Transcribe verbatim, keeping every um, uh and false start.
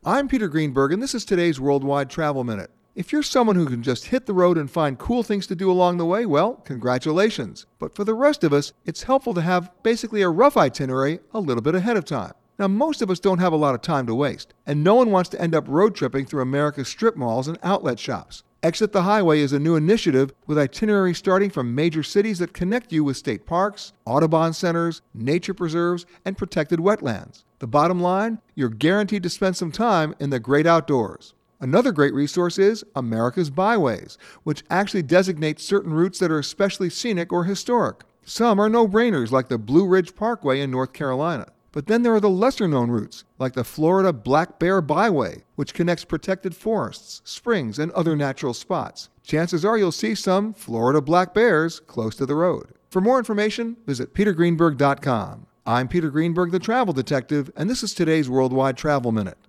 I'm Peter Greenberg, and this is today's Worldwide Travel Minute. If you're someone who can just hit the road and find cool things to do along the way, well, congratulations. But for the rest of us, it's helpful to have basically a rough itinerary a little bit ahead of time. Now, most of us don't have a lot of time to waste, and no one wants to end up road tripping through America's strip malls and outlet shops. Exit the Highway is a new initiative with itineraries starting from major cities that connect you with state parks, Audubon centers, nature preserves, and protected wetlands. The bottom line, you're guaranteed to spend some time in the great outdoors. Another great resource is America's Byways, which actually designates certain routes that are especially scenic or historic. Some are no-brainers, like the Blue Ridge Parkway in North Carolina. But then there are the lesser-known routes, like the Florida Black Bear Byway, which connects protected forests, springs, and other natural spots. Chances are you'll see some Florida black bears close to the road. For more information, visit peter greenberg dot com. I'm Peter Greenberg, the Travel Detective, and this is today's Worldwide Travel Minute.